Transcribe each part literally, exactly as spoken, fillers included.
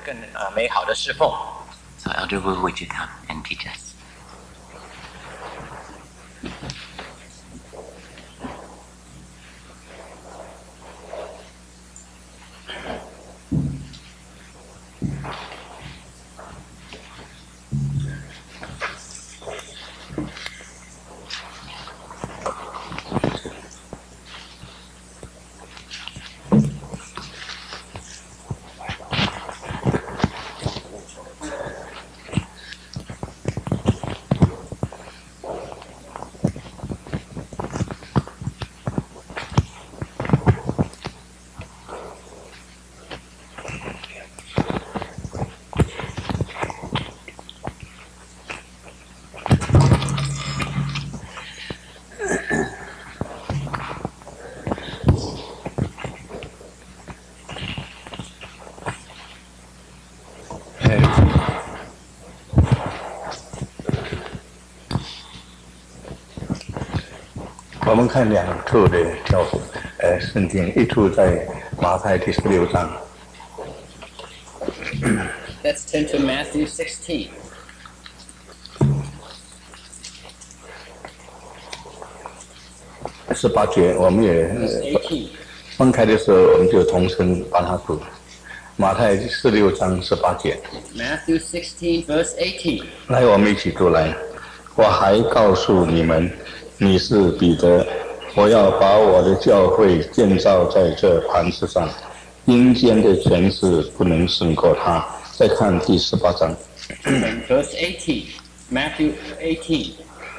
更呃美好的侍奉。 So Elder Wu, would you come and teach us? Uh, 我们看两处的教呃圣经，一处在马太第十六章。 Let's turn to Matthew sixteen. 十八节，我们也分开的时候，我们就同声把它读。马太十六章十八节。 Matthew sixteen, verse eighteen. 来，我们一起读来。我还告诉你们，你是彼得，我要把我的教会建造在这磐石上，阴间的权势不能胜过它。再看第十八章。 Verse eighteen, Matthew eighteen.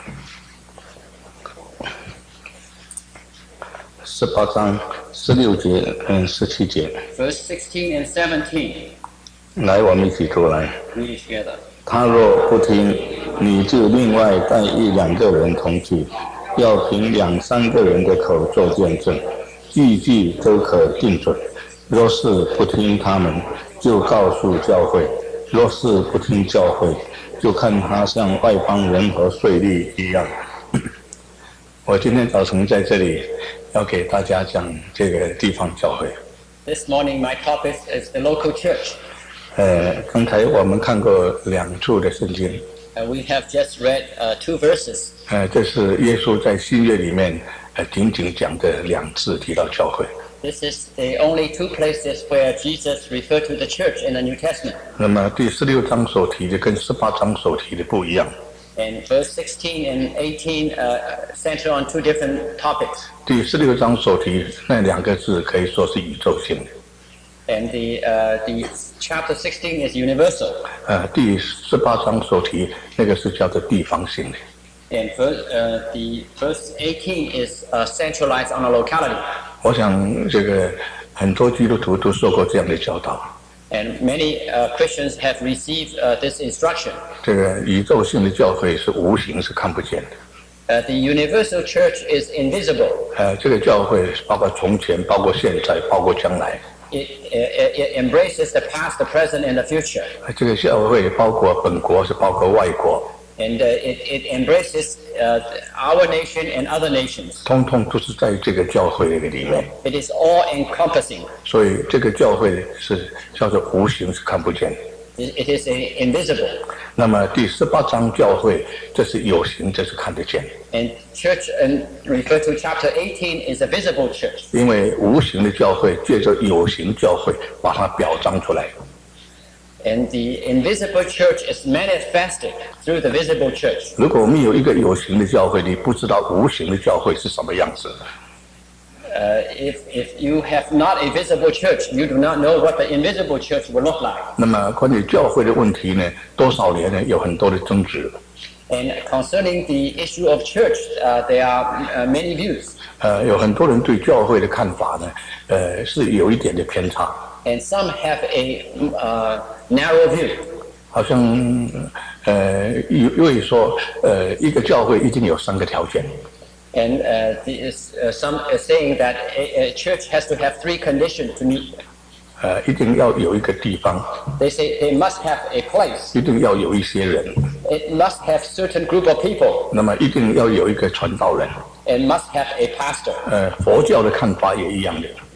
十八章十六节，嗯，十七节。 Verse sixteen and seventeen. 来，我们一起读来。 Read it together. 他若不听，你就另外带一两个人同去，要凭两三个人的口做见证，句句都可定准。若是不听他们，就告诉教会；若是不听教会，就看他像外邦人和税吏一样。我今天早晨在这里要给大家讲这个地方教会。 This morning my topic is the local church. 呃，刚才我们看过两处的圣经。 Uh, we have just read uh, two verses. 呃，这是耶稣在新约里面呃仅仅讲的两次提到教会。 This is the only two places where Jesus referred to the church in the New Testament. 那么第十六章所提的跟十八章所提的不一样。 And verse sixteen and eighteen uh, center on two different topics. 第十六章所提那两个字可以说是宇宙性的。 And the uh, the chapter sixteen is universal. 呃，第十八章所提那个是叫做地方性的。 And verse, uh, the verse eighteen is uh, centralized on a locality. 我想这个很多基督徒都受过这样的教导。 And many uh, Christians have received uh, this instruction. 这个宇宙性的教会是无形，是看不见的。 Uh, the universal church is invisible. 呃，这个教会包括从前，包括现在，包括将来。 It, it, it embraces the past, the present, and the future. 这个教会包括本国，是包括外国。 And uh, it, it embraces uh, our nation and other nations. 通通都是在这个教会里面。 It is all encompassing. 所以这个教会是叫做无形，是看不见的。 It, it is a, invisible. 那么第十八章教会，这是有形，这是看得见。 And church, and referred to chapter eighteen, is a visible church. 因为无形的教会借着有形教会把它表彰出来。 And the invisible church is manifested through the visible church. 如果我们有一个有形的教会，你不知道无形的教会是什么样子。 Uh, if if you have not a visible church, you do not know what the invisible church will look like. 那么关于教会的问题呢，多少年呢有很多的争执。 And concerning the issue of church, uh, there are uh, many views. 呃，有很多人对教会的看法呢，呃，是有一点的偏差。 And some have a uh, narrow view. 好像呃，因为说呃，一个教会一定有三个条件。 And uh, the, uh, some are saying that a, a church has to have three conditions to meet. 呃，一定要有一个地方。 They say they must have a place. 一定要有一些人。 It must have certain group of people. 那么一定要有一个传道人。 And must have a pastor. 呃，佛教的看法也一样的。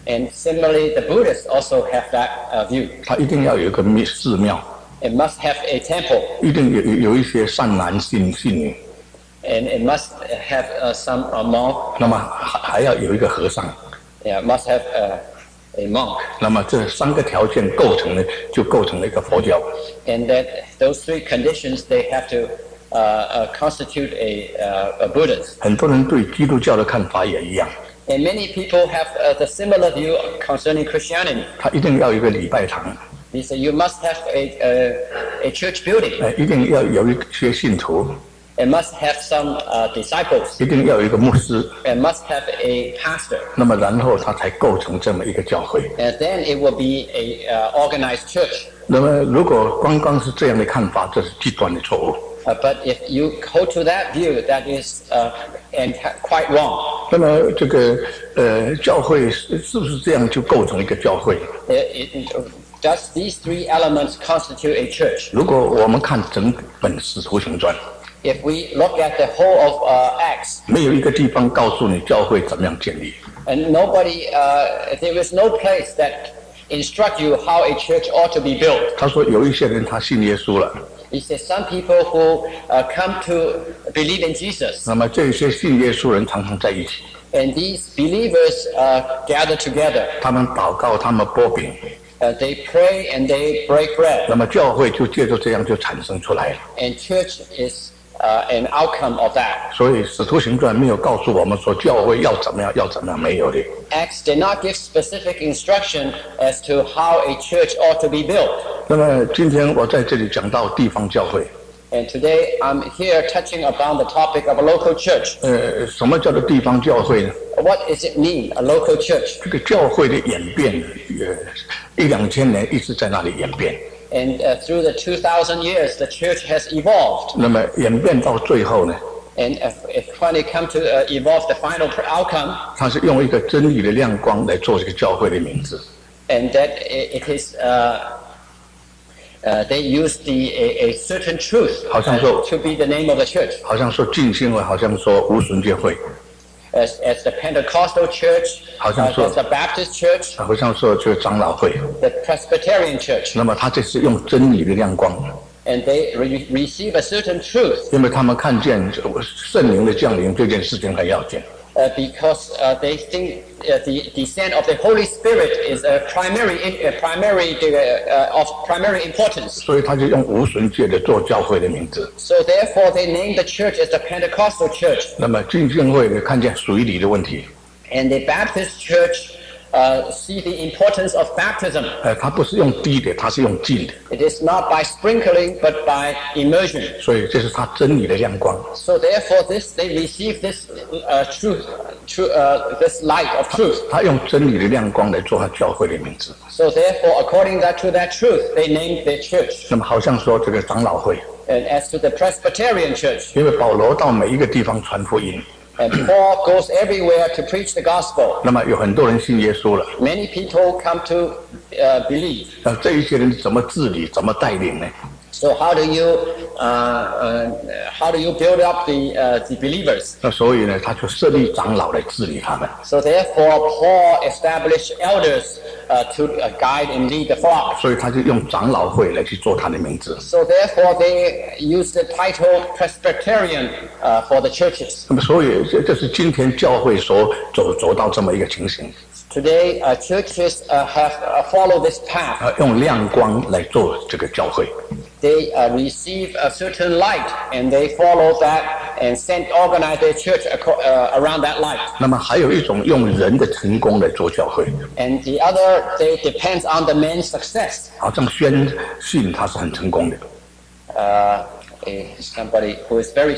And similarly, the Buddhists also have that uh, view. 它一定要有一个庙寺庙， It must have a temple, 一定有有一些善男信信女， and it must have uh, some uh, monk. 那么还还要有一个和尚。 Yeah, must have uh, a monk. 那么这三个条件构成了，就构成了一个佛教。 And that those three conditions, they have to uh, uh, constitute a, uh, a Buddhist. 很多人对基督教的看法也一样， And many people have uh, the similar view concerning Christianity. 他一定要有一个礼拜堂， They say you must have a, a, a church building. 呃，一定要有一些信徒， It must have some uh, disciples. 一定要有一个牧师， It must have a pastor. 那么然后他才构成这么一个教会。 And then it will be a uh, organized church. 那么如果光光是这样的看法，这是极端的错误。 Uh, but if you hold to that view, that is uh, and quite wrong. 那么这个呃教会是是不是这样就构成一个教会？ It, it, does these three elements constitute a church? 如果我们看整本《使徒行传》， If we look at the whole of uh, Acts, 没有一个地方告诉你教会怎么样建立。 and nobody, uh, there is no place that instruct you how a church ought to be built. 他说有一些人他信耶稣了， He says some people who uh, come to believe in Jesus, 那么这些信耶稣人常常在一起， and these believers uh, gather together. 他们祷告，他们擘饼， Uh, they pray and they break bread, 那么教会就借着这样就产生出来了。 and church is uh, an outcome of that. 所以《使徒行传》没有告诉我们说教会要怎么样，要怎么样，没有的。 Acts did not give specific instruction as to how a church ought to be built. 那么今天我在这里讲到地方教会， And today I'm here touching upon the topic of a local church. 呃，什么叫做地方教会呢？ What does it mean, a local church? 这个教会的演变，呃，一两千年一直在那里演变。 And uh, through the two thousand years, the church has evolved. 那么演变到最后呢， And if, if when it comes to uh, evolve the final outcome, 它是用一个真理的亮光来做这个教会的名字。 and that it, it is, uh, uh, they use the a, a certain truth 好像说- uh, to be the name of the church. 好像说浸信会，好像说无神教会， As, as the Pentecostal church, 好像 uh, 说- as the Baptist church, 好像说这个长老会。 the Presbyterian church, 那么他这是用真理的亮光， and they re- receive a certain truth 因为他们看见圣灵的降临这件事情很要紧。 uh, because uh, they think uh, the descent of the Holy Spirit is a primary, a primary uh, uh, of primary importance. 所以他就用无神界的做教会的名字。 So therefore, they named the church as the Pentecostal church, 那么浸信会呢，看见水礼的问题， and the Baptist church uh, see the importance of baptism. 呃，他不是用滴的，他是用浸的， It is not by sprinkling, but by immersion. 所以这是他真理的亮光。 So therefore, this they receive this uh, truth, true, uh, this light of truth. 他用真理的亮光来做他教会的名字。 So therefore, according that to that truth, they named their church. 那么好像说这个长老会， And as to the Presbyterian church, 因为保罗到每一个地方传福音， and Paul goes everywhere to preach the gospel. 那么有很多人信耶稣了， Many people come to uh, believe. 那这一些人怎么治理，怎么带领呢？ So how do you uh, uh, how do you build up the uh, the believers? 那所以呢，他就设立长老来治理他们。 So therefore, Paul established elders uh, to uh, guide and lead the flock. 所以他就用长老会来去做他的名字。 So therefore, they use the title Presbyterian uh, for the churches. 那么所以这这是今天教会所走走到这么一个情形， Today, uh, churches uh, have uh, followed this path. 呃，用亮光来做这个教会。 They uh, receive a certain light, and they follow that and send organize their church aco- uh, around that light. 那么还有一种用人的成功来做教会， And the other, they depends on the man's success. 好像宣信他是很成功的， Uh, eh, somebody who is very.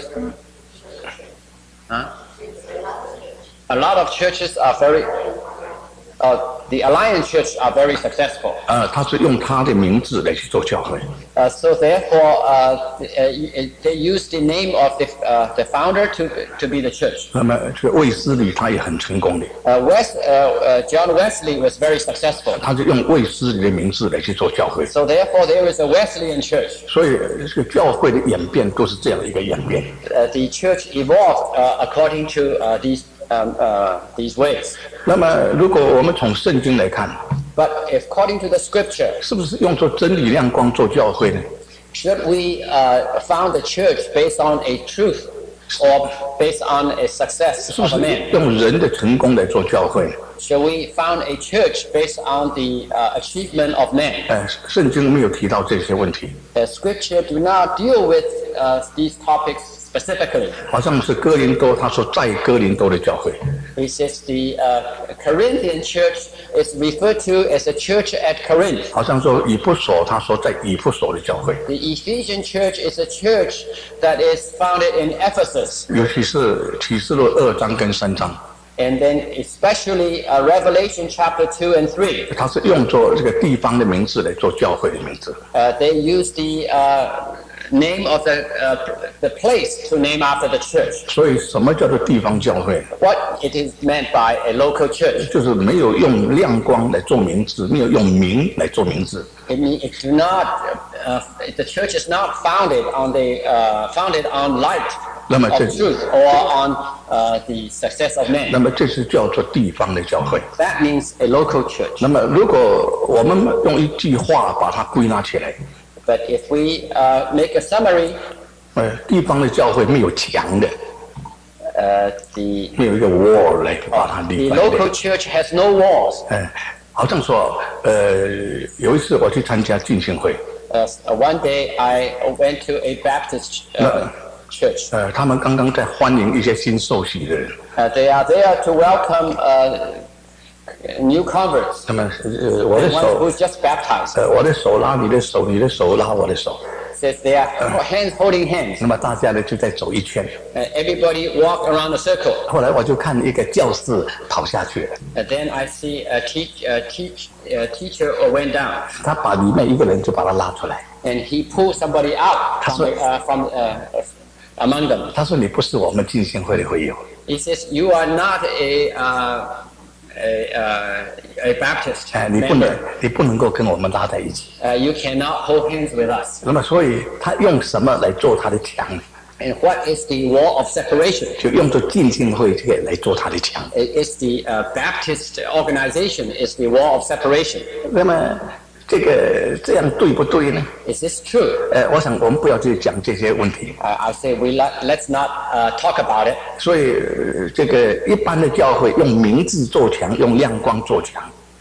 Huh? A lot of churches are very. Uh, the Alliance Church are very successful. 呃，他是用他的名字来去做教会。 Uh, so therefore, uh, uh, they use the name of the uh, the founder to to be the church. 那么这个卫斯理他也很成功的， Uh, West, uh, uh, John Wesley was very successful. 他是用卫斯理的名字来去做教会。 So therefore, there is a Wesleyan church. 所以这个教会的演变都是这样的一个演变。 Uh, the church evolved uh, according to uh, these um, uh, these ways. 那么，如果我们从圣经来看， But according to the scripture, 是不是用作真理亮光做教会呢？ should we uh, found the church based on a truth or based on a success 是不 of 是 a man? 用人的成功来做教会呢？ Should we found a church based on the uh, achievement of man? 呃，圣经没有提到这些问题， The scripture do not deal with uh, these topics specifically. 好像是哥林多，他说在哥林多的教会， He says the uh, Corinthian church is referred to as a church at Corinth. 好像说以弗所，他说在以弗所的教会， The Ephesian church is a church that is founded in Ephesus. 尤其是启示录二章跟三章， And then especially uh, Revelation chapter two and three. 他是用作这个地方的名字来做教会的名字。 Uh, they use the uh, name of the, uh, the place to name after the church. 所以，什么叫做地方教会？ What it is meant by a local church. 就是没有用亮光来做名字，没有用名来做名字。 It means it do not, uh, the church is not founded on the, uh, founded on light 那么 of 这 truth or on uh, the success of 那 man. 么这是叫做地方的教会。 That means a local church. 那么，如果我们用一句话把它归纳起来， But if we uh, make a summary, 呃，地方的教会没有墙的， uh, the, 没有一个 wall 来把它 the 立来 local church has no walls. 呃，好像说，呃，有一次我去参加浸信会， Uh, one day I went to a Baptist uh, church. 呃，他们刚刚在欢迎一些新受洗的人， Uh, they are there to welcome uh, new converts, 那么，呃，我的 one 手， who's just baptized. 呃，我的手拉你的手，你的手拉我的手， Says they are hands holding hands. 那么大家呢就在走一圈。 Uh, everybody walk around the circle. 后来我就看一个教士跑下去了， And then I see a teach, a teach, a teacher went down, 他把里面一个人就把他拉出来， and he pulled somebody out from, the, uh, from uh, among them. 他说你不是我们浸信会的会友， He says, "You are not a uh, a, uh, a Baptist 哎，你不能 member. 你不能够跟我们拉在一起。 Uh, you cannot hold hands with us." 那么所以他用什么来做他的墙呢？ And what is the wall of separation? 就用作浸信会这个来做他的墙。 It is the uh, Baptist organization is the wall of separation. 那么这个这样对不对呢？ Is this true? 呃，我想我们不要去讲这些问题。 Uh, I'll say we let, let's not uh, talk about it. 所以、呃这个一般的教会用名字做墙，用亮光做墙。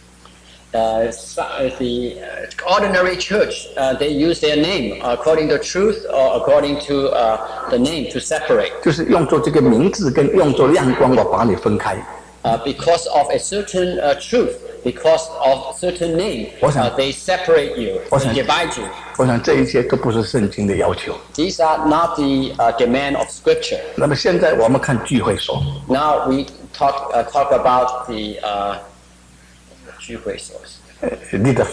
Uh, so, uh, the uh, ordinary church, uh, they use their name according to truth or according to uh, the name to separate. 就是用作这个名字跟用作亮光，我把你分开。 Uh, because of a certain uh, truth, because of certain name, What's uh, that? they separate you, What's they that? divide you. 我想这一切都不是圣经的要求。 These are not the uh, demand of Scripture. 那么现在我们看聚会所， Now we talk uh, talk about the uh, 聚会所. 呃 leader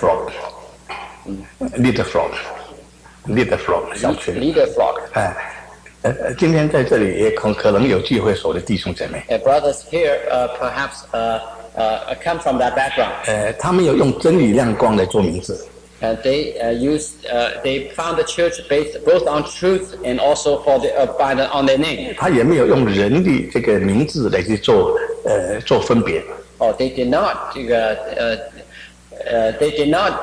flock，leader flock，leader flock 小群。 Leader flock. 哎，呃，呃今天在这里也可可能有聚会所的弟兄姐妹， Uh, brothers here uh, perhaps uh, uh, come from that background. 呃，他们有用真理亮光来做名字， And they uh, used uh, they found the church based both on truth and also for the uh, by the on their name. 他也没有用人的这个名字来去做呃做分别。 Oh, they did not uh, uh, uh, they did not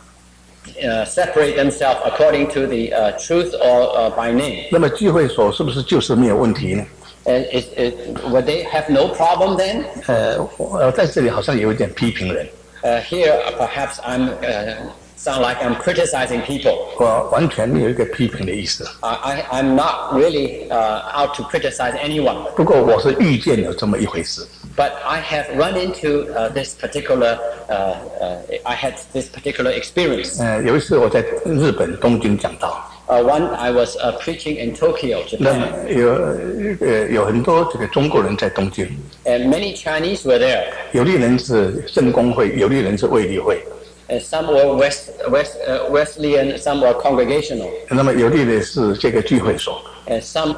uh, separate themselves according to the uh, truth or uh, by name. 那么聚会所是不是就是没有问题呢？ And it, it, would they have no problem then? 呃，我在这里好像有一点批评人， Uh, here, uh, perhaps I'm uh, sound like I'm criticizing people. 我完全没有一个批评的意思。 I, I, I'm not really uh, out to criticize anyone, 不过我是遇见有这么一回事。 but I have run into uh, this particular. Uh, uh, I had this particular experience. 呃，有一次我在日本东京讲道， Uh, one, I was uh, preaching in Tokyo, 那么 Japan, 有呃有很多这个中国人在东京， and many Chinese were there. 有的人是圣公会，有的人是卫理会， And some were West, West, uh, Wesleyan, some were congregational, 那么有的人是这个聚会所， and some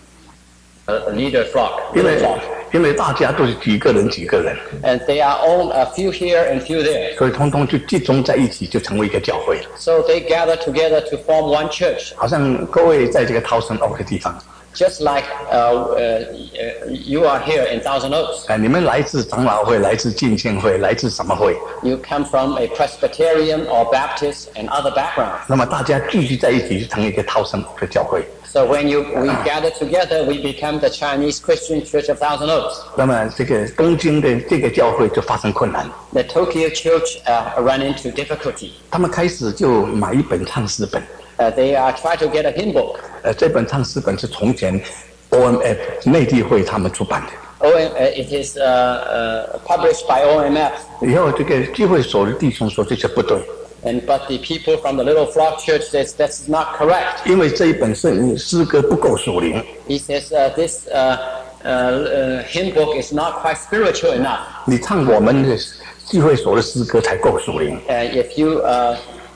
uh, leader flock, 因为 leader flock. 因为大家都是几个人几个人， And they are all a few here and few there. 所以通通就集中在一起，就成为一个教会了。 So they gather together to form one church. 好像各位在这个 Thousand Oak 的地方， Just like uh, uh, you are here in Thousand Oaks. 哎，你们来自长老会，来自浸信会，来自什么会？ You come from a Presbyterian or Baptist and other backgrounds. 那么大家聚集在一起，就成一个逃生的教会。 So when you we gather together, we become the Chinese Christian Church of Thousand Oaks. 那么这个东京的这个教会就发生困难， The Tokyo Church uh, run into difficulty. 他们开始就买一本唱诗本。 Uh, they are trying to get a hymn book. 呃，这本唱诗本是从前 O M F 内地会他们出版的。 O M, uh, it is uh, uh, published by O M F. 以后这个聚会所的弟兄说这些不对， And but the people from the Little Flock Church says that's not correct. 因为这一本圣诗歌不够属灵。 He says uh, this uh, uh, uh, hymn book is not quite spiritual enough. 你唱我们的聚会所的诗歌才够属灵。 Uh, if you uh,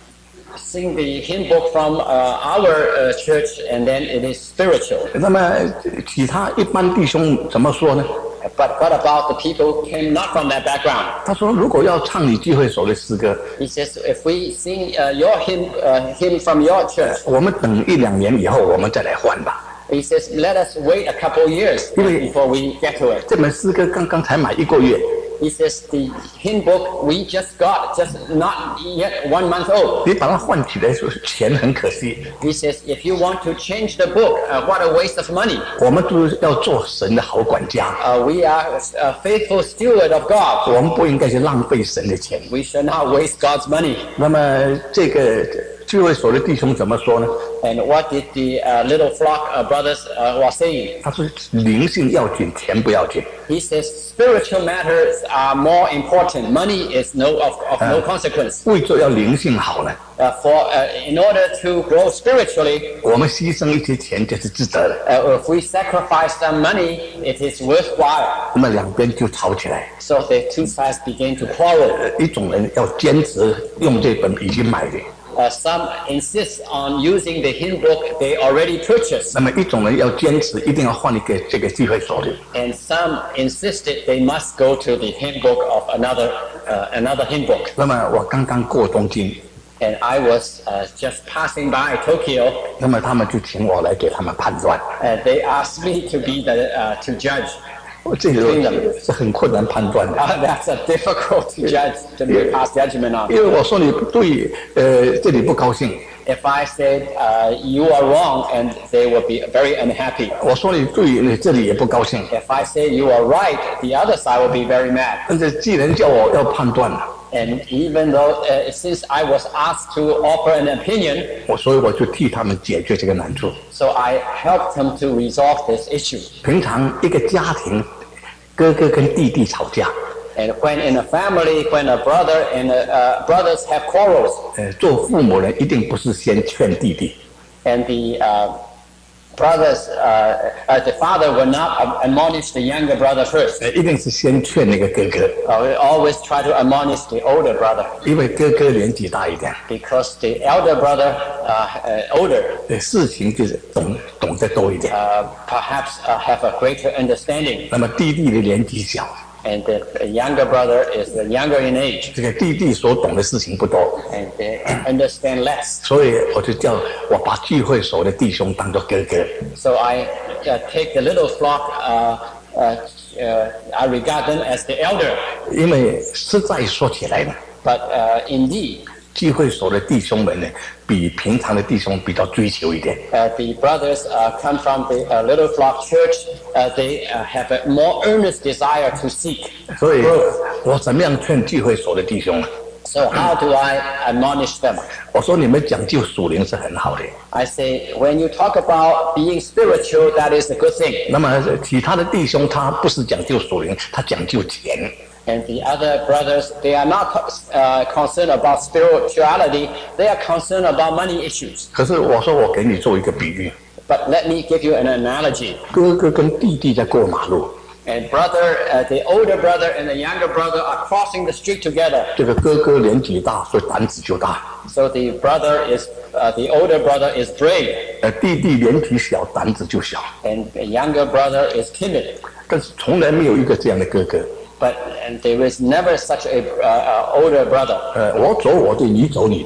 sing the hymn book from uh, our uh, church, and then it is spiritual. 那么其他一般弟兄怎么说呢？ But what about the people came not from that background? 他说，如果要唱你聚会所的诗歌， He says, if we sing uh, your hymn, uh, hymn from your church, 我们等一两年以后，我们再来换吧。 he says, let us wait a couple years before we get to it. 这本诗歌刚刚才买一个月， He says, the hymn book we just got, just not yet one month old. 你把它换起来，钱很可惜。 He says, if you want to change the book, uh, what a waste of money. 我们都要做神的好管家， Uh, we are a faithful steward of God. 我们不应该去浪费神的钱。 We should not waste God's money. 那么这个聚会所的弟兄怎么说呢？ And what did the uh, Little Flock uh, brothers uh, were saying? 他说灵性要紧，钱不要紧。 He says spiritual matters are more important. Money is no of, of no consequence. 为着要灵性好呢， Uh, for uh, in order to grow spiritually, 我们牺牲一些钱就是值得的。 uh, if we sacrifice some money, it is worthwhile. 那么两边就吵起来， So the two sides begin to quarrel. 呃一种人要坚持用这本已经买的， Uh, some insist on using the hymn book they already purchased, 那么一种人要坚持一定要换一个这个聚会所的。 and some insisted they must go to the hymn book of another uh, another hymn book. 那么我刚刚过东京， And I was uh, just passing by Tokyo, 那么他们就请我来给他们判断， and they asked me to be the uh, to judge. 这个是很困难判断的， Uh, that's a difficult to judge to be pass judgment on. 因为我说你不对，呃，这里不高兴， If I said uh, you are wrong, and they will be very unhappy. 我说你对，你这里也不高兴。 If I say you are right, the other side will be very mad. 但是既然叫我要判断了， And even though uh, since I was asked to offer an opinion, 我所以我就替他们解决这个难处。 so I helped them to resolve this issue. 平常一个家庭，哥哥跟弟弟吵架， And when in a family, when a brother and a, uh, brothers have quarrels, 呃，做父母人一定不是先劝弟弟， and the uh, brothers, uh, uh, the father will not admonish the younger brother first. 呃，一定是先劝那个哥哥， Uh, we always try to admonish the older brother 因为哥哥年纪大一点， because the elder brother, uh, uh, older, 呃，事情就是懂懂得多一点。 uh, perhaps uh, have a greater understanding, 那么弟弟的年纪小， and the, the younger brother is younger in age, 这个弟弟所懂的事情不多， and they understand less. 所以我就叫我把聚会所的弟兄当作哥哥。 So I uh, take the little flock, uh, uh, uh, I regard them as the elder. 因为实在说起来呢， But uh, indeed, 聚会所的弟兄们呢，比平常的弟兄比较追求一点。 uh, the brothers uh, come from the uh, little flock church. Uh, they uh, have a more earnest desire to seek 所以 growth. 我怎么样劝聚会所的弟兄呢？ So how do I admonish them? 我说你们讲究属灵是很好的， I say, when you talk about being spiritual, that is a good thing. 那么其他的弟兄他不是讲究属灵，他讲究钱。 And the other brothers, they are not uh, concerned about spirituality. They are concerned about money issues. 可是我说我给你做一个比喻， But let me give you an analogy. 哥哥跟弟弟在过马路， And brother, uh, the older brother and the younger brother are crossing the street together. 这个哥哥年纪大，所以胆子就大； So the brother is, uh, the older brother is brave, 呃，弟弟年纪小，胆子就小。 and the younger brother is timid. 但是从来没有一个这样的哥哥。 But and there is never such a uh, uh, older brother. 呃，我走我的，你走你的。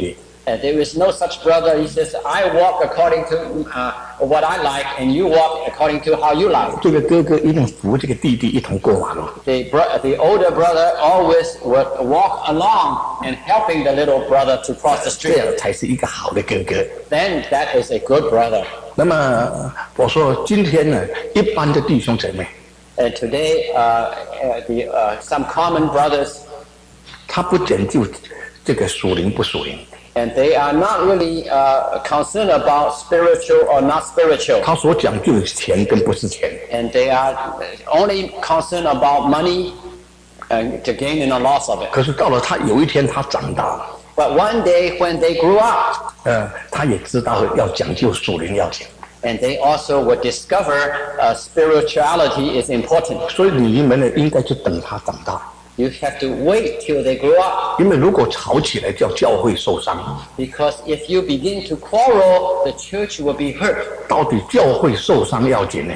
Uh, there is no such brother. He says, I walk according to uh, what I like, and you walk according to how you like. 这个哥哥一定扶这个弟弟一同过马路。 The, bro- the older brother always would walk along and helping the little brother to cross the 这样 street. 才是一个好的哥哥。 Then that is a good brother. 那么我说今天呢，一般的弟兄姐妹， And today, uh, uh, the, uh, some common brothers, 他不讲究这个属灵不属灵， and they are not really uh, concerned about spiritual or not spiritual. 他所讲究的是钱跟不是钱。 And they are only concerned about money and the gain and the loss of it. 可是到了他有一天他长大了， But one day when they grew up, 呃，他也知道要讲究属灵要紧。 and they also would discover uh, spirituality is important. 所以你们呢，应该去等他长大， You have to wait till they grow up, 因为如果吵起来，叫教会受伤。 because if you begin to quarrel, the church will be hurt. 到底教会受伤要紧呢，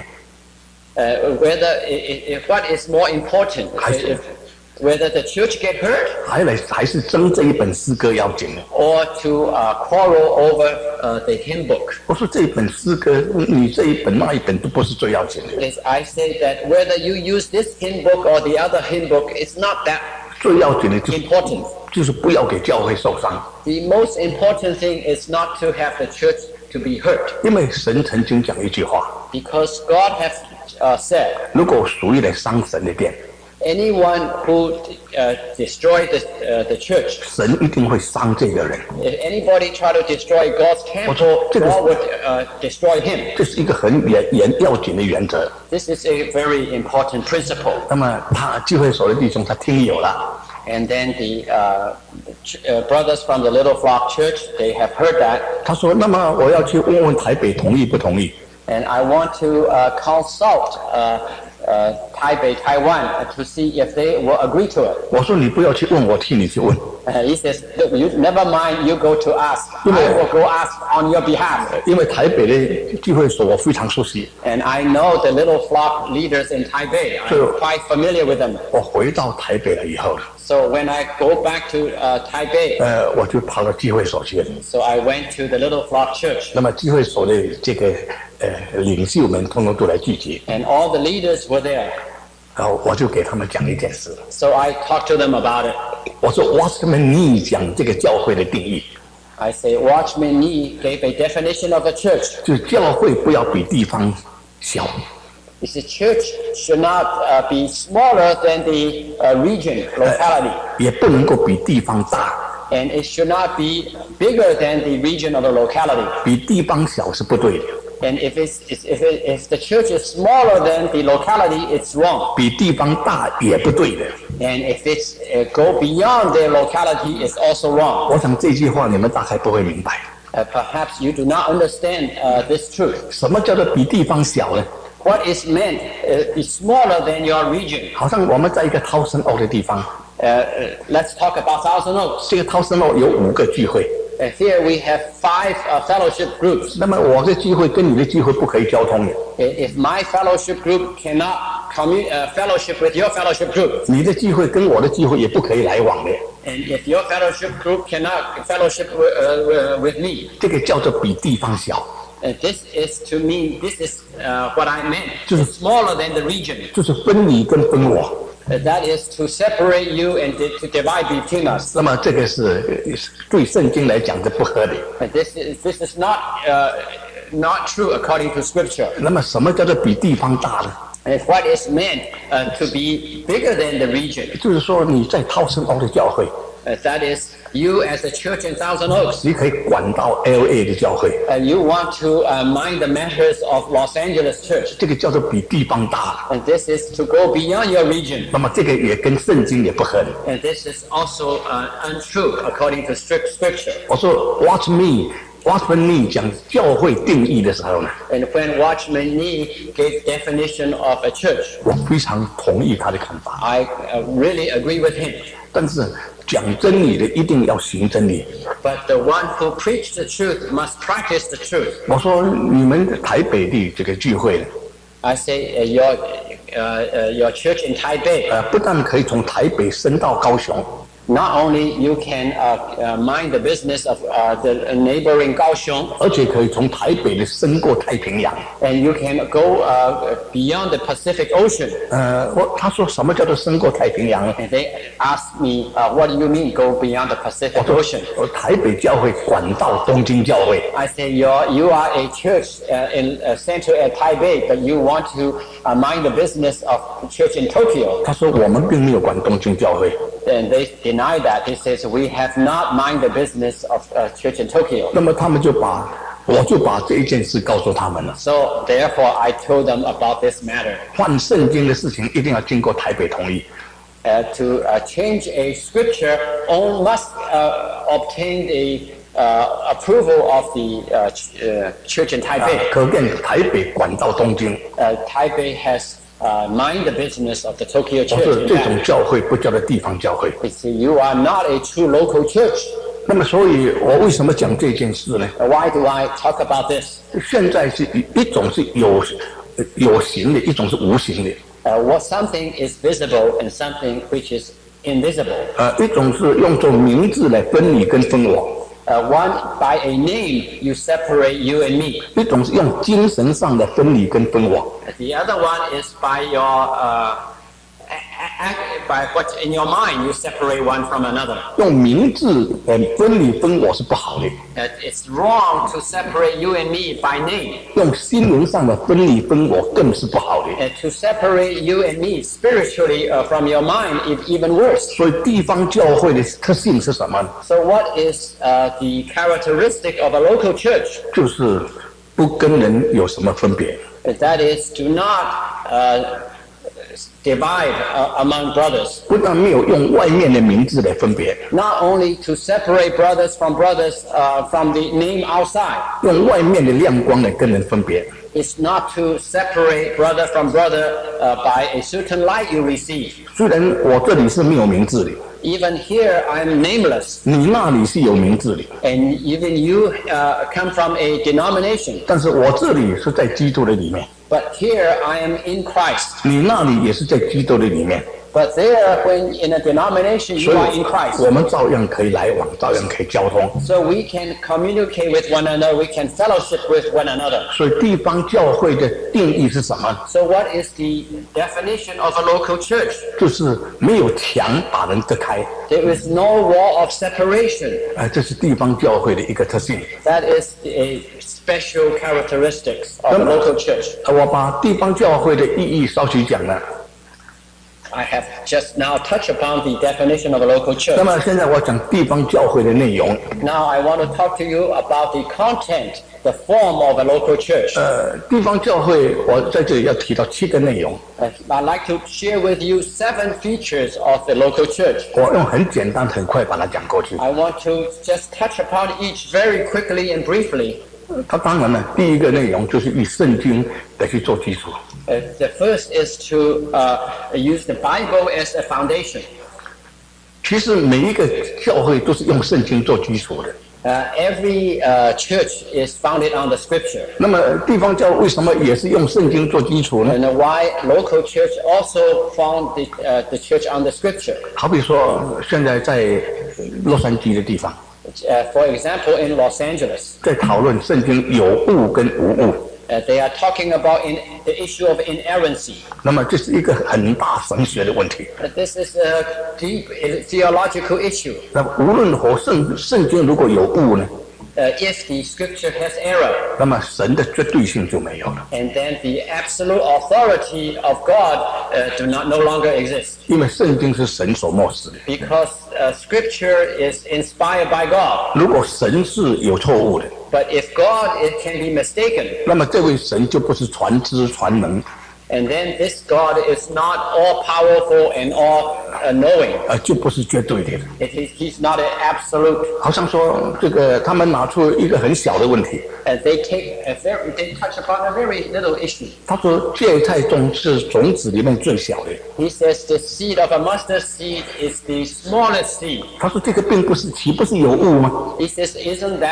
Uh, whether i- i- if what is more important, I see. if, whether the church get hurt 还来还是争这一本诗歌要紧呢？ or to uh, quarrel over uh, the hymn book. 我说这一本诗歌，你这一本那一本都不是最要紧的， Is I say that whether you use this hymn book or the other hymn book, it's not that 最要紧的就是 important. 就是不要给教会受伤， The most important thing is not to have the church to be hurt, 因为神曾经讲一句话： because God has uh, said, 如果属于来伤神的殿， anyone who uh, destroy the, uh, the church, 神一定会伤这个人。 if anybody try to destroy God's temple, 這個- God would uh, destroy him. 这是一个很严严要紧的原则。 This is a very important principle. 那么他聚会所的弟兄他听有了， And then the uh, ch- uh, brothers from the Little Flock Church, they have heard that. 他说：“那么我要去问问台北同意不同意？” And I want to uh, consult uh, uh, Taipei, Taiwan, uh, to see if they will agree to it. 我说：“你不要去问，我替你去问。 Uh, he says, "Look, you, never mind, you go to ask. I will go ask on your behalf. 因为台北的聚会所我非常熟悉， And I know the Little Flock leaders in Taipei. So- I'm quite familiar with them. 我回到台北了以后， So when I go back to uh, Taipei, 呃，我就跑到聚会所去。 so I went to the Little Flock Church. 那么聚会所的这个呃领袖们，通通都来聚集， And all the leaders were there. 然后我就给他们讲一件事。 So I talked to them about it. 我说 ：“Watchman Nee 讲这个教会的定义， I say, Watchman Nee gave a definition of a church. 就是教会不要比地方小， He said, church should not uh, be smaller than the uh, region, locality. 也不能够比地方大， And it should not be bigger than the region or the locality. 比地方小是不对的， And if, it's, it's, if, it, if the church is smaller than the locality, it's wrong. 比地方大也不对的。” And if it's uh, go beyond their locality, it's also wrong. 我想这句话你们大概不会明白， Uh, perhaps you do not understand uh, this truth. 什么叫做比地方小呢？ What is meant uh, be smaller than your region? 好像我们在一个涛森澳的地方， Uh, uh, let's talk about Thousand Oaks. 这个涛森澳有五个聚会， Uh, here we have five uh, fellowship groups. 那么我的聚会跟你的聚会不可以交通的， If my fellowship group cannot commu- uh, fellowship with your fellowship group, 你的聚会跟我的聚会也不可以来往的， and if your fellowship group cannot fellowship with, uh, with me, 这个叫做比地方小， uh, this is to me, this is uh, what I meant. Just- It's smaller than the region. 就是分你跟分我。 Uh, that is to separate you and di- to divide between us. 那么这个是呃对圣经来讲是不合理。 But this is this is not uh, not true according to Scripture. 那么什么叫做比地方大呢？ And what is meant uh, to be bigger than the region? 就是说你在涛森澳的教会， Uh, that is, you as a church in Thousand Oaks, 你可以管到 L A 的教会， uh, you want to uh, mind the matters of Los Angeles Church. 这个叫做比地方大。 And this is to go beyond your region. 那么这个也跟圣经也不合理。 And this is also uh, untrue according to strict Scripture. 我说 Watch me。Watchman Nee 讲教会定义的时候呢， And when Watchman Nee gave definition of a church, 我非常同意他的看法。 I uh, really agree with him. 但是讲真理的一定要行真理。 But the one who preaches the truth must practice the truth. 我说你们台北的这个聚会呢， I say uh, your uh, uh, your church in Taipei, 呃，不但可以从台北升到高雄， Not only you can uh, uh, mind the business of uh, the neighboring Kaohsiung, 而且可以从台北的伸过太平洋。 and you can go uh, beyond the Pacific Ocean. 呃，我他说什么叫做伸过太平洋呢？ And they asked me, uh, what do you mean go beyond the Pacific 我 Ocean? 说台北教会管到东京教会。 I say, You're, you are a church uh, in uh, center at Taipei, but you want to uh, mind the business of the church in Tokyo. 他说我们并没有管东京教会。 And they deny that. He says, we have not mind the business of uh, church in Tokyo. 那么他们就把我就把这一件事告诉他们了。 So therefore, I told them about this matter. 换圣经的事情一定要经过台北同意。 Uh, to uh, change a scripture, all must uh, obtain the uh, approval of the uh, ch- uh, church in 啊 Taipei. 可见台北管到东京， Uh, Taipei has uh, mind the business of the Tokyo 我 church. 说 in 这 that. 种教会不叫做地方教会。 You see, you are not a true local church. 那么，所以我为什么讲这件事呢？ Uh, Why do I talk about this? 现在是一一种是有有形的，一种是无形的。 Uh, what something is visible and something which is invisible. 呃，一种是用作名字来分你跟分我， Uh, one, by a name, you separate you and me. 一种是用精神上的分你跟分我。 The other one is by your, uh, a- a- a- by what's in your mind, you separate one from another. 用名字来分你分我是不好的， Uh, it's wrong to separate you and me by name. 用心灵上的分你分我更是不好的。 And to separate you and me spiritually uh, from your mind is even worse. 所以地方教会的特性是什么呢？ So what is uh, the characteristic of a local church? 就是不跟人有什么分别。 That is, do not uh, divide uh, among brothers. 不但没有用外面的名字来分别， Not only to separate brothers from brothers uh, from the name outside. 用外面的亮光来跟人分别。 It's not to separate brother from brother uh, by a certain light you receive. 虽然我这里是没有名字的， Even here, I'm nameless. 你那里是有名字的， And even you uh, come from a denomination. 但是我这里是在基督的里面， But here, I am in Christ. 你那里也是在基督的里面， But there, when in a denomination, 所 you 以 are in Christ. 我们照样可以来往，照样可以交通。 So we can communicate with one another. We can fellowship with one another. 所以地方教会的定义是什么？ So what is the definition of a local church? 就是没有墙把人隔开， There is no wall of separation. 哎，这是地方教会的一个特性。 That is a special characteristics of a local church. 我把地方教会的意义稍许讲了， I have just now touched upon the definition of a local 那 church. 么现在我讲地方教会的内容。 Now I want to talk to you about the content, the form of a local church. 呃，地方教会，我在这里要提到七个内容， Uh, I'd like to share with you seven features of the local church. 我用很简单、很快把它讲过去。 I want to just touch upon each very quickly and briefly. 它当然了，第一个内容就是以圣经来去做基础。 Uh, the first is to uh, use the Bible as a foundation. 其实每一个教会都是用圣经做基础的。 Uh, every uh, church is founded on the scripture. 那么地方教会为什么也是用圣经做基础呢？ And why local church also found the, uh, the church on the scripture. 好比说，现在在洛杉矶的地方， Uh, for example, in Los Angeles, 在讨论圣经有误跟无误， uh, they are talking about in, the issue of inerrancy. 那么这是一个很大神学的问题。 Uh, this is a deep theological issue. 那么无论何圣圣经如果有误呢， Uh, if the scripture has error, 那么神的绝对性就没有了， and then the absolute authority of God uh, do not no longer exist. 因为圣经是神所默示的。 Because uh, scripture is inspired by God. 如果神是有错误的， But if God it can be mistaken, 那么这位神就不是全知全能， and then this God is not all powerful and all uh, knowing. 呃，就不是绝对的。 It is, he's not an absolute. 好像说这个他们拿出一个很小的问题， Uh, they take a very, they touch upon a very little issue. 他说芥菜种是种子里面最小的， He says the seed of a mustard seed is the smallest seed. 他说这个并不是岂不是有误吗？ He says, isn't that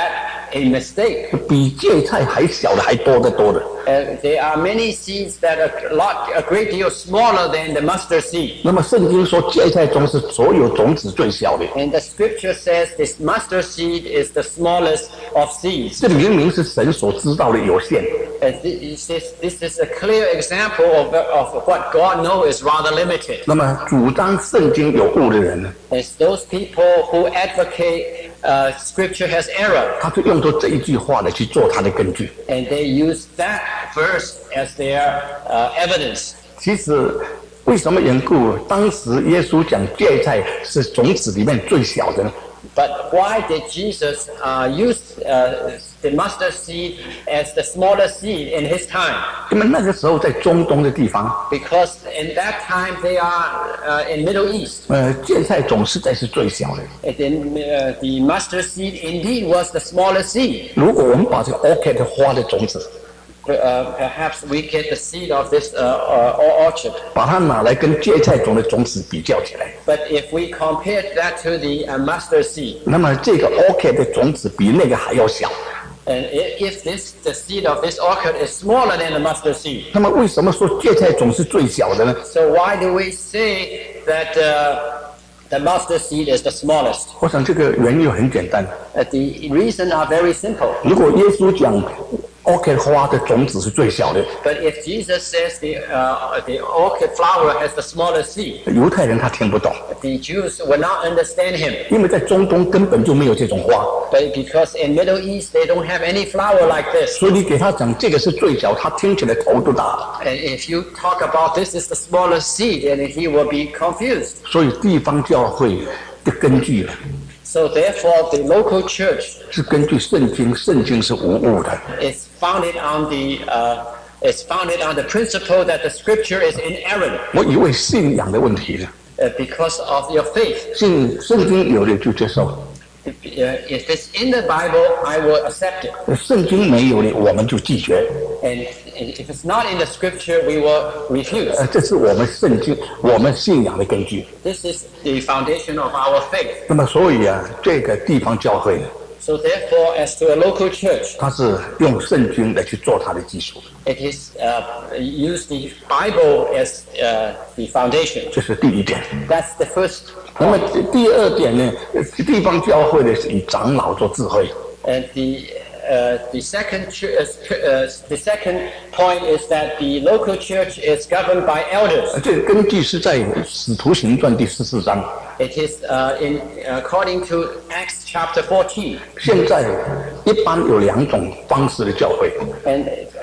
a mistake. 比芥菜还小的还多得多的。 Uh, there are many seeds that are a lot, a great deal smaller than the mustard seed. 那么圣经说芥菜中是所有种子最小的， And the scripture says this mustard seed is the smallest of seeds. 这明明是神所知道的有限。 Uh, this, is, this is a clear example of, of what God knows is rather limited. 那么主张圣经有误的人呢， It's those people who advocate uh, scripture has error. 他就用着这一句话来去做他的根据。 And they use that verse as their uh, evidence. 其实为什么缘故，当时耶稣讲芥菜是种子里面最小的呢？ But why did Jesus uh, use uh, the mustard seed as the smallest seed in his time? 因为那个时候在中东的地方， Because in that time they are uh, in Middle East. 呃，芥菜种实在是最小的。 And then, uh, the mustard seed indeed was the smallest seed. 如果我们把这个 orchid 花的种子， Uh, perhaps we get the seed of this uh, uh, orchard. 把它拿来跟芥菜种的种子比较起来， But if we compare that to the uh, mustard seed, 那么这个 orchid 的种子比那个还要小。 and if, if this the seed of this orchid is smaller than the mustard seed, 那么为什么说芥菜种是最小的呢？ so why do we say that uh, the mustard seed is the smallest? 我想这个原因很简单。 Uh, the reason are very simple. 如果耶稣讲 orchid 花的种子是最小的， But if Jesus says the uh, the orchid flower has the smallest seed, 犹太人他听不懂， the Jews will not understand him. 因为在中东根本就没有这种花， But because in Middle East they don't have any flower like this. 所以你给他讲这个是最小，他听起来头都大。 And if you talk about this is the smallest seed, and he will be confused. 所以地方教会的根据 So therefore, the local church 是根据圣经，圣经是无误的。 is founded on the uh, is founded on the principle that the scripture is inerrant. 我以为信仰的问题呢， Uh, because of your faith. 信圣经有的就接受， If, uh, if it's in the Bible, I will accept it. 圣经没有的我们就拒绝。 And if it's not in the scripture, we will refuse. 呃，这是我们圣经我们信仰的根据。 This is the foundation of our faith. 那么所以啊，这个地方教会 So therefore, as to a local church, 它是用圣经来去做它的基础， it is uh, use the Bible as uh, the foundation. 这是第一点。 That's the first 那么 point. 第二点呢，地方教会呢是以长老做智慧。 And the uh, the second ch- uh, uh, the second point is that the local church is governed by elders. 这个根据是在《使徒行传》第十四章。 It is uh, in according to Acts chapter fourteen. 现在一般有两种方式的教会， And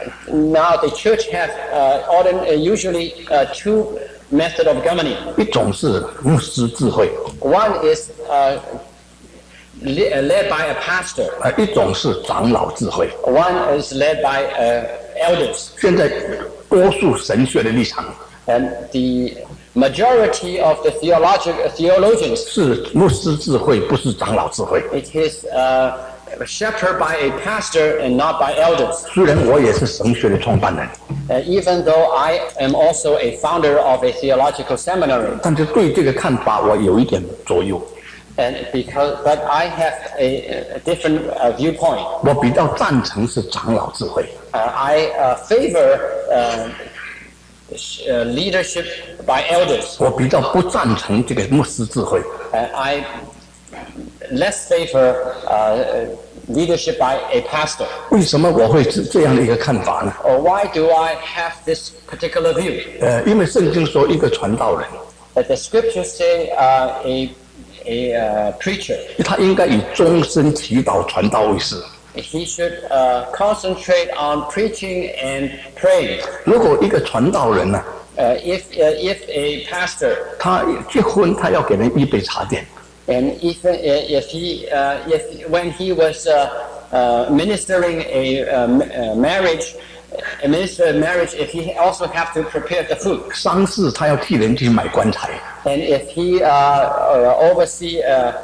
now the church has uh, ordin- uh, usually uh, two method of governing. 一种是牧师智慧， One is uh, le- uh, led by a pastor. 呃，一种是长老智慧。 One is led by uh, elders. 现在多数神学的立场 And the majority of the theologic theologians, 是牧师智慧，不是长老智慧。 it is uh, shepherded by a pastor and not by elders. 虽然我也是神学的创办人， Uh, even though I am also a founder of a theological seminary, 但是对这个看法我有一点左右。 and because but I have a, a different uh, viewpoint. 我比较赞成是长老智慧， Uh, I uh, favor uh, sh- uh, leadership by elders. 我比较不赞成这个牧师智慧。 Uh, I less favor uh, leadership by a pastor. 为什么我会是这样的一个看法呢？ Or why do I have this particular view? 呃，因为圣经说一个传道人， That the scriptures say uh, a a uh, preacher, 他应该以终身祈祷传道为事。 he should uh, concentrate on preaching and praying. 如果一个传道人呢、 Uh, if uh, if a pastor 他结婚，他要给人一杯茶点， and even if he uh, if when he was uh, uh, ministering a, um, uh, marriage, administer a marriage, if he also have to prepare the food, 丧事他要替人去买棺材， and if he uh, uh, oversee uh,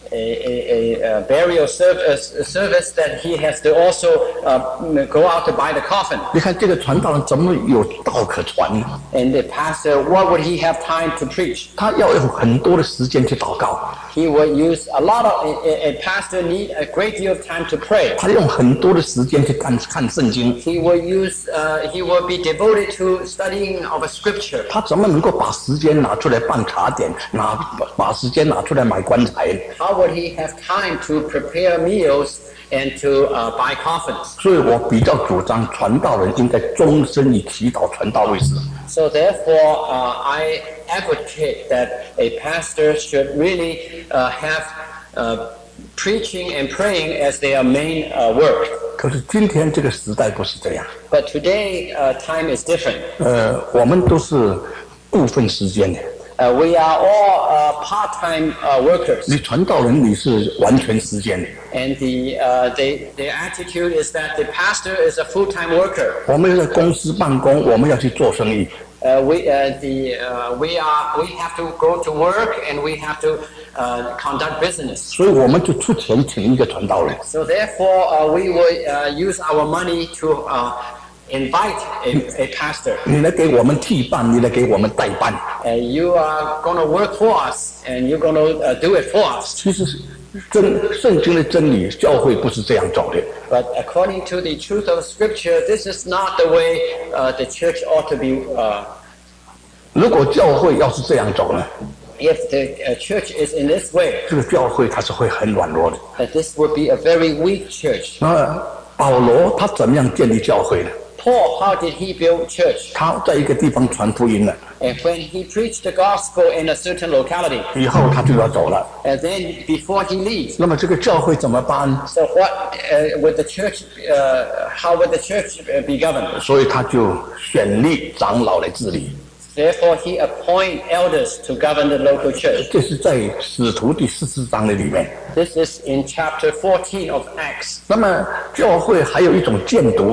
a, a, a burial service, service that he has to also uh, go out to buy the coffin. 你看这个传道人怎么有道可传呢？ And the pastor, what would he have time to preach? 他要有很多的时间去祷告， He would use a lot of, a, a pastor need a great deal of time to pray. 他用很多的时间去看看圣经。 He will use, uh, he will be devoted to studying of a scripture. 他怎么能够把时间拿出来办茶点，拿把时间拿出来买棺材？ How would he have time to prepare meals and to uh, buy coffins? 所以我比较主张传道人应该终身以祈祷传道为事。 So therefore, uh, I advocate that a pastor should really uh, have uh, preaching and praying as their main uh, work. 可是今天这个时代不是这样， But today, uh, time is different. 呃，我们都是部分时间的。 Uh, we are all uh, part-time uh, workers. 你传道人你是完全时间的， And the, uh, they, the attitude is that the pastor is a full-time worker. 我们在公司办公，我们要去做生意。 Uh, we, uh, the, uh, we, are, we have to go to work and we have to uh, conduct business. 所以我们就出钱请一个传道人。 So therefore, uh, we will uh, use our money to uh, invite a, a pastor. 你来给我们替办，你来给我们代办。 Uh, you are going to work for us and you're going to uh, do it for us. 其实真圣经的真理，教会不是这样走的。 But according to the truth of Scripture, this is not the way uh, the church ought to be. Uh, 如果教会要是这样走呢， if the uh, church is in this way, 这个教会它是会很软弱的。 uh, this would be a very weak church. 那保罗他怎么样建立教会呢？ Paul, how did he build church? 他在一个地方传福音了， And when he preached the gospel in a certain locality, 以后他就要走了。 and then before he leaves, 那么这个教会怎么办？ so what uh, would the church? Uh, how would the church uh, be governed? 所以他就选立长老来治理。 Therefore, he appoint elders to govern the local church. 这是在使徒第十四章的里面。 This is in chapter fourteen of Acts. 那么教会还有一种监督，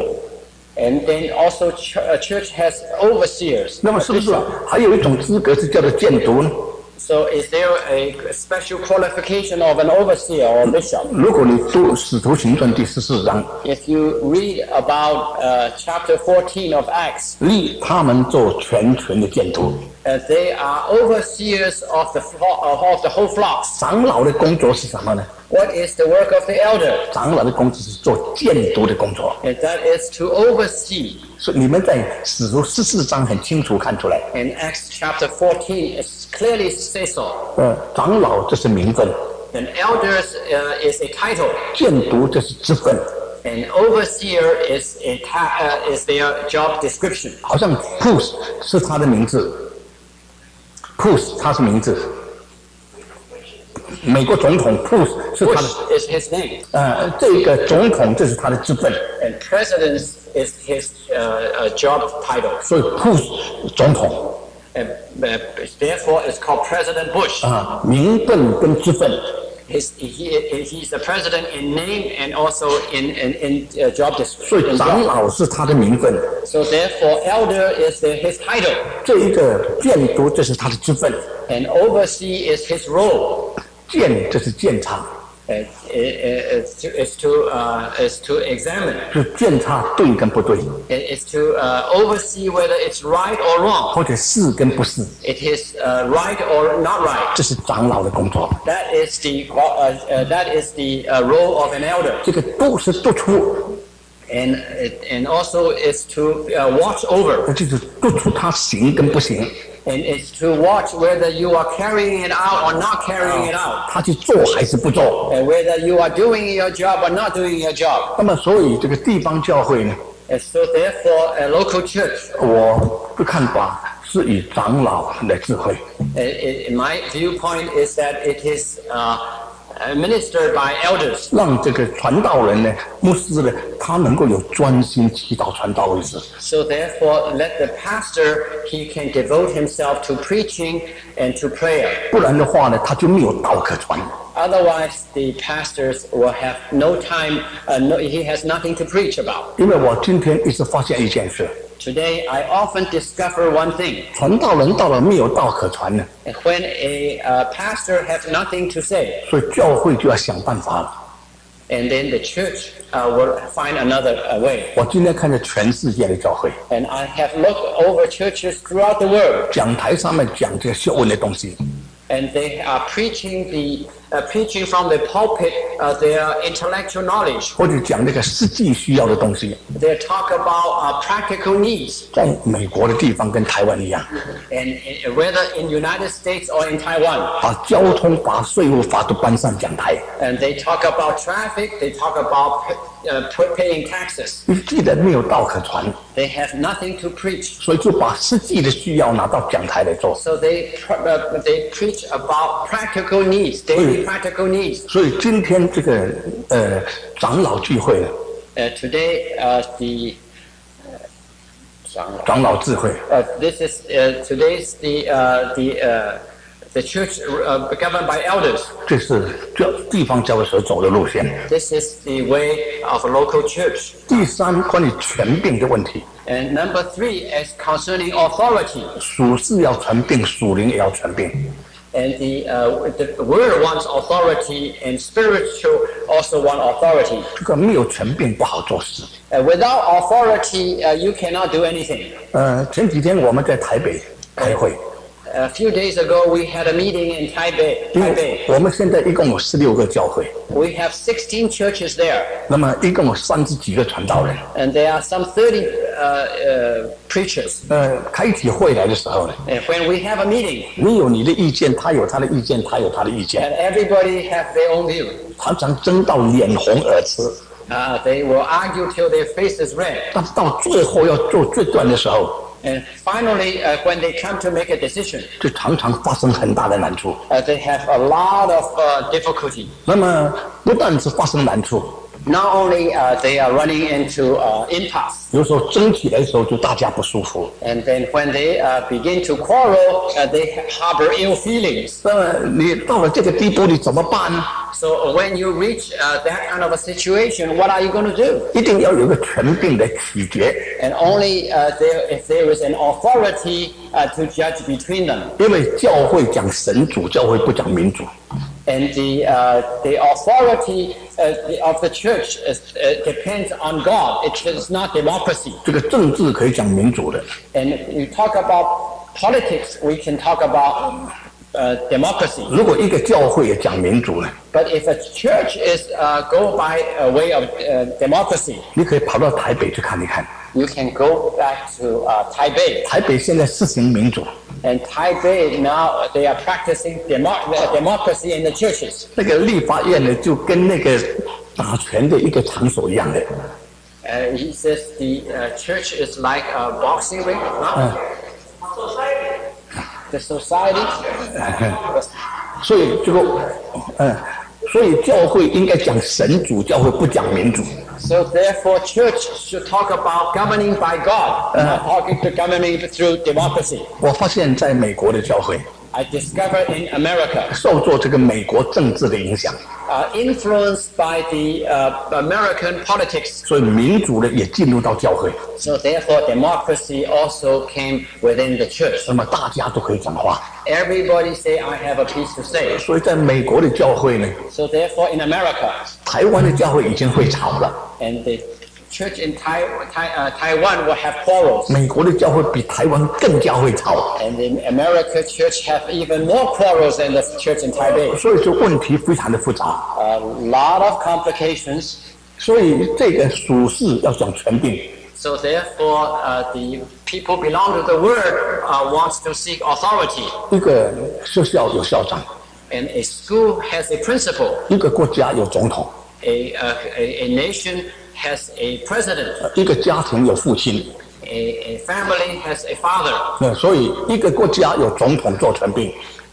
And then also ch- uh, church has overseers. 那么是不是 bishop. 还有一种资格是叫做监督呢？ So is there a special qualification of an overseer or bishop? 如果你读使徒行传第十四章， If you read about uh, chapter fourteen of Acts, 立他们做全权的监督。 uh, they are overseers of the flo- of the whole flocks. 长老的工作是什么呢？ What is the work of the elder? 长老的工作是做监督的工作。 And that is to oversee. 所以你们在使徒十四章很清楚看出来， In Acts chapter fourteen, it clearly says so. 呃，长老这是名分， An elders uh, is a title, 监督这是职分。 and overseer is a ta- uh, is their job description. 好像 Puss 是他的名字 ，Puss 他是名字。美国总统 Puss 是他的， Bush is his name, 呃，这个总统这是他的职分， and president is his uh, uh, job title. 所以 Puss 总统 And, uh, therefore, it's called President Bush. 啊，名分跟职分。 His, he, he's the president in name and also in in, in uh, job 所以 description. 长老是他的名分， So therefore, elder is the, his title, 这一个监督这是他的职分， and oversee is his role. 监这是监察， Uh, it, it's to, it's to, uh, is to examine. 就是监察对跟不对， It is to uh, oversee whether it's right or wrong. 或者是跟不是， It is uh, right or not right. 这是长老的工作。 That is the uh, uh, that is the uh, role of an elder, 这个督是督出， and it, and also is to uh, watch over, 就是督出他行跟不行， and it's to watch whether you are carrying it out or not carrying it out, 他去做还是不做。 and whether you are doing your job or not doing your job. 那么，所以这个地方教会呢， And so therefore, a local church, 我的看法是以长老来智慧。 uh, it, my viewpoint is that it is uh, administered by elders, 让这个传道人呢、牧师呢，他能够有专心祈祷传道为止。 so therefore let the pastor, he can devote himself to preaching and to prayer. 不然的话呢，他就没有道可传。 Otherwise, the pastors will have no time, uh, no, he has nothing to preach about. 因为我今天一直发现一件事， Today, I often discover one thing. 传道人到了没有道可传了， When a uh, pastor has nothing to say, 所以教会就要想办法了。 and then the church uh, will find another uh, way. 我今天看着全世界的教会， And I have looked over churches throughout the world, 讲台上面讲这个学问的东西， and they are preaching the uh, preaching from the pulpit uh, their intellectual knowledge. 或者讲这个实际需要的东西。 They talk about uh, practical needs, 在美国的地方跟台湾一样， and uh, whether in United States or in Taiwan. 把交通法、税务法都搬上讲台。 And they talk about traffic, they talk about uh, paying taxes. 你既然没有道可传， They have nothing to preach. 所以就把实际的需要拿到讲台来做。 So they pr- uh, they preach about practical needs, daily practical needs. 所以今天这个呃长老聚会呢， Uh, today, uh, the uh, 长老智慧， uh, this is uh, today's the uh, the uh, the church uh, governed by elders. 这是教地方教会所走的路线。 This is the way of a local church. 第三，关于权柄的问题， And number three is concerning authority. 属事要传并，属灵也要传并。 And the, uh, the word wants authority, and spiritual also want authority. 这个没有权柄不好做事。 Uh, without authority, uh, you cannot do anything. 呃，前几天我们在台北开会， A few days ago, we had a meeting in Taipei. 因 Taipei. 为我们现在一共有十六个教会， We have sixteen churches there, 那么一共有三十几个传道人。 and there are some thirty uh, uh, preachers. 呃，开起会来的时候呢， And when we have a meeting, 你有你的意见，他有他的意见，他有他的意见， and everybody have their own view, 常常争到脸红耳赤。 uh, they will argue till their face is red. 但是到最后要做决断的时候， And finally, uh, when they come to make a decision, 就常常发生很大的难处。 uh, they have a lot of uh, difficulty. 那么不但是发生难处， Not only uh, they are running into uh, impasse, 有时候争起来的时候就大家不舒服。 and then when they uh, begin to quarrel, uh, they harbor ill feelings. 那么你到了这个地步，你怎么办呢？ So when you reach uh, that kind of a situation, what are you going to do? 一定要有一个权柄的取决， And only uh, there, if there is an authority uh, to judge between them. 因为教会讲神主，教会不讲民主。 And the, uh, the authority uh, of the church is, uh, depends on God. It is not democracy. 这个政治可以讲民主的， And you talk about politics, we can talk about uh, democracy. 如果一个教会也讲民主呢， But if a church is uh, go by a way of uh, democracy, 你可以跑到台北去看一看。 you can go back to uh, Taipei. 台北现在实行民主， And Taipei now they are practicing demo- uh, democracy in the churches. 那个立法院呢，就跟那个打拳的一个场所一样的。 Uh, he says the uh, church is like a boxing ring. Huh? The society. 所以这个，呃，所以教会应该讲神主，教会不讲民主。 So therefore, church should talk about governing by God, not talking to governing through democracy. 我发现在美国的教会 I discovered in America, 受做这个美国政治的影响， uh, influenced by the uh, American politics. 所以民主呢也进入到教会， So therefore, democracy also came within the church. 那么大家都可以讲话。 Everybody say, I have a piece to say. 所以在美国的教会呢， So therefore, in America, 台湾的教会已经会吵了， and the church in Tai, Tai, uh, Taiwan will have quarrels. 美国的教会比台湾更加会吵， And the American church have even more quarrels than the church in Taipei. 所以这问题非常的复杂。 A lot of complications. 所以这个属事要讲权柄， So therefore, uh, the people belong to the word uh, wants to seek authority. 一个学校有校长， And a school has a principal. 一个国家有总统， A, uh, a, a nation has a president. 一个家庭有父亲。 A, a family has a father. 那所以一个国家有总统做权柄，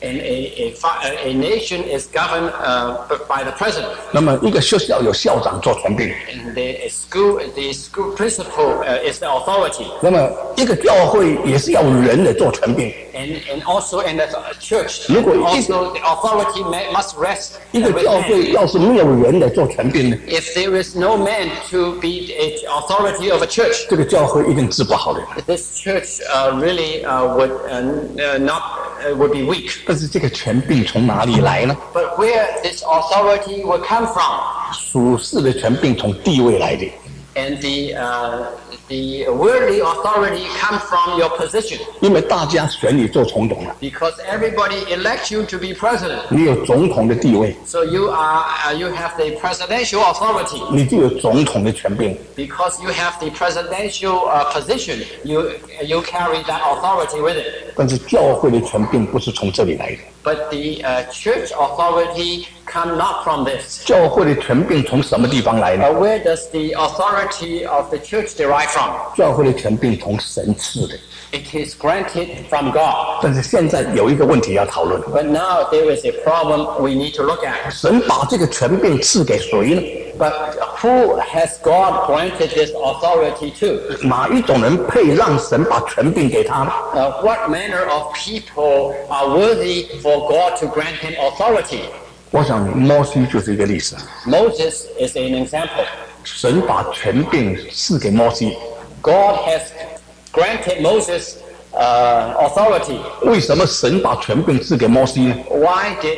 And a, a, fi- a nation is governed uh, by the president. 那么一个学校有校长做权柄， And the school, the school principal uh, is the authority. 那么一个教会也是要人来做权柄。 And, and also in the church, 如果一- also the authority may, must rest 一个 with 教 man. 会要是没有人来做权柄呢， If there is no man to be a authority of a church, 这个教会一定治不好的。 this church uh, really uh, would uh, uh, not uh, would be weak. 但是这个权柄从哪里来呢？ But where this authority will come from, 属世的权柄从地位来的， and the uh, the worldly authority comes from your position, 因为大家选你做总统了， because everybody elects you to be president. 你有总统的地位， So you are uh, you have the presidential authority. 你就有总统的权柄。 Because you have the presidential uh, position, you you carry that authority with it. 但是教会的权柄不是从这里来的， But the uh, church authority come not from this. 教会的权柄从什么地方来呢？ Uh, where does the authority of the church derive from? 教会的权柄从神赐的。 It is granted from God. 但是现在有一个问题要讨论： But now there is a problem we need to look at. 神把这个权柄赐给谁呢？ But who has God granted this authority to? 哪一种人配让神把权柄给他呢？ Uh, what manner of people are worthy for God to grant him authority? 我想摩西就是一个例子。 Moses is an example. 神把权柄赐给摩西， God has granted Moses uh, authority. 为什么神把权柄赐给摩西呢？ Why did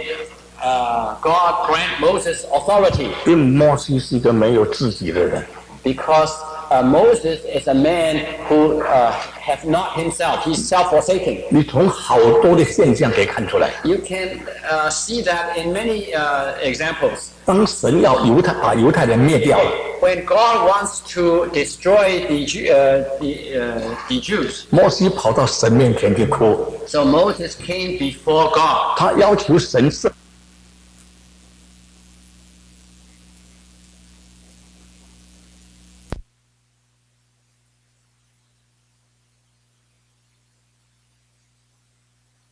uh, God grant Moses authority? 因为摩西是一个没有自己的人， Because uh, Moses is a man who uh, have not himself. He's self-forsaken. 你从好多的现象可以看出来。 You can uh, see that in many uh, examples. 当神要犹太把犹太人灭掉了， When God wants to destroy the Ju- uh, the, uh, the Jews, 摩西跑到神面前去哭， so Moses came before God. 他要求神赦